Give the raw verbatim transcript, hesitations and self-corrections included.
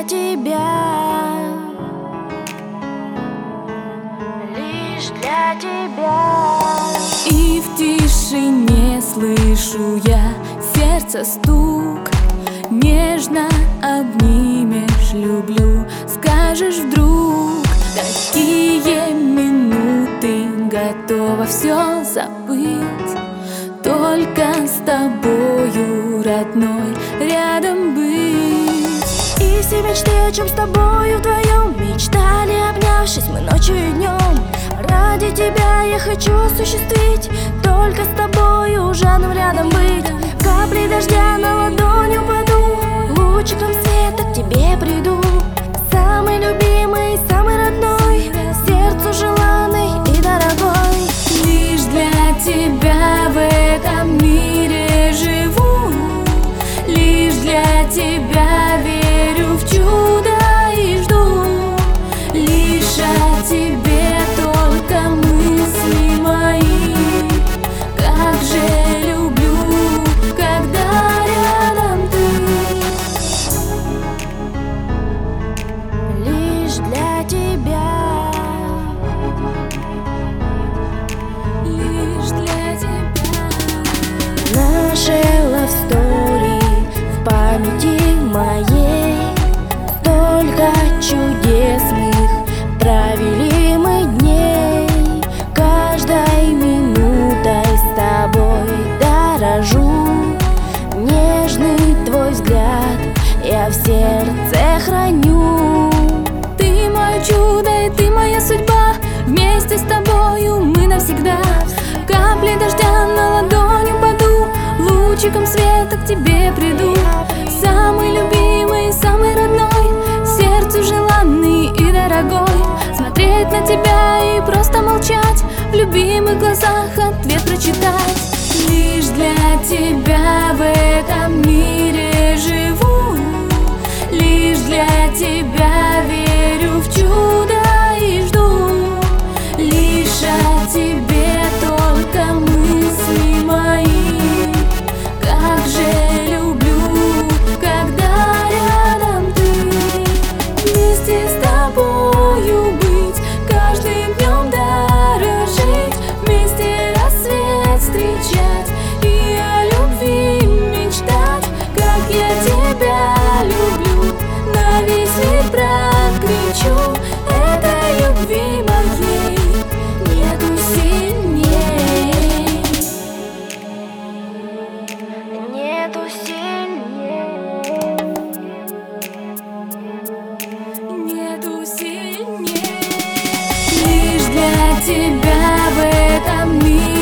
для тебя, лишь для тебя. И в тишине слышу я сердце стук. Нежно обнимешь, люблю, скажешь вдруг. Такие минуты готова все забыть, только с тобою, родной, рядом быть. И все мечты, о чем с тобою вдвоем мечтали, обнявшись мы ночью и днем. Ради тебя я хочу осуществить, только с тобою, жаном, рядом быть. Капли дождя на ладонь упаду, лучиком света к тебе приду. Самый любимый, самый родной, сердцу желанный и дорогой. Лишь для тебя в этом мире живу, лишь для тебя верю в чудо и жду. Лишь о тебе только мысли мои, как же люблю, когда рядом ты. Лишь для тебя, лишь для тебя. наши love story в памяти моей. Столько чудесных провели мы дней, каждой минутой с тобой дорожу. Нежный твой взгляд я в сердце храню. Ты мое чудо и ты моя судьба, вместе с тобою мы навсегда. Капли дождя на ладонь упаду, лучиком света к тебе приду. Самый любимый, самый родной, сердцу желанный и дорогой. Смотреть на тебя и просто молчать, в любимых глазах ответ прочитать. Лишь для тебя в этом мире живу, лишь для тебя верю в чудо и жду. Лишь о тебе только мысли мои, как же люблю, когда рядом ты. Вместе с тобою быть, каждым днем дорожить, вместе рассвет встречать и о любви мечтать. Как я тебя люблю, на весь мир прокричу, этой любви моей нету сильней. Нету сильней, Нету сильней. Лишь для тебя в этом мире